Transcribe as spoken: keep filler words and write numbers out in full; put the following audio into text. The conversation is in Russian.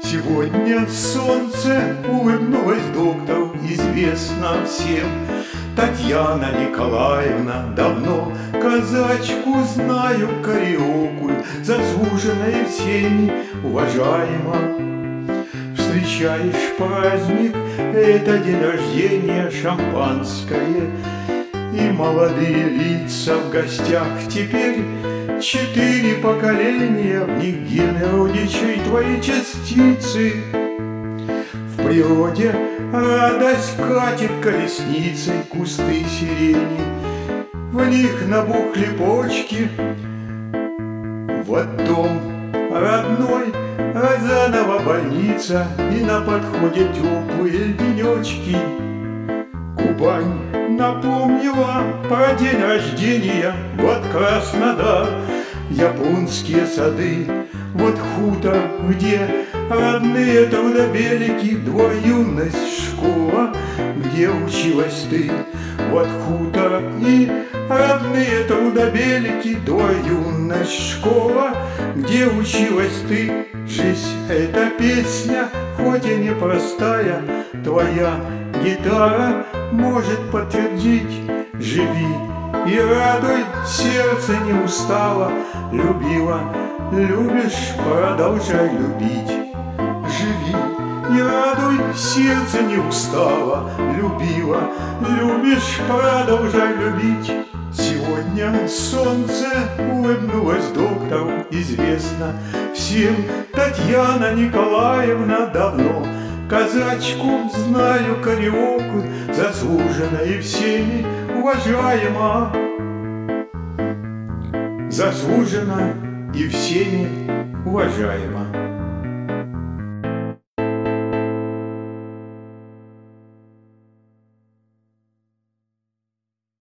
Сегодня солнце улыбнулось доктору, известно всем. Татьяна Николаевна, давно казачку знаю, кариокую, заслуженной всеми уважаема. Встречаешь праздник, это день рождения, шампанское, и молодые лица в гостях теперь. Четыре поколения, в них гены родичей, твои частицы. В природе радость катит колесницей кусты сирени, в них набухли почки. Вот дом родной, Розанова больница, и на подходе теплые денечки. Кубань напомнила про день рождения, вот Краснодар, японские сады, вот хутор, где родные трудобелики, двор, юность, школа, где училась ты. Вот хутор и родные трудобелики, двор, юность, школа, где училась ты. Жизнь — это песня, хоть и непростая, твоя гитара может подтвердить. Живи и радуй, сердце не устало, любила, любишь, продолжай любить. Живи и радуй, сердце не устало, любила, любишь, продолжай любить. Сегодня солнце улыбнулось доктору, известно всем. Татьяна Николаевна, давно казачку знаю, кариоку, заслуженно и всеми уважаема. Заслуженно и всеми уважаема.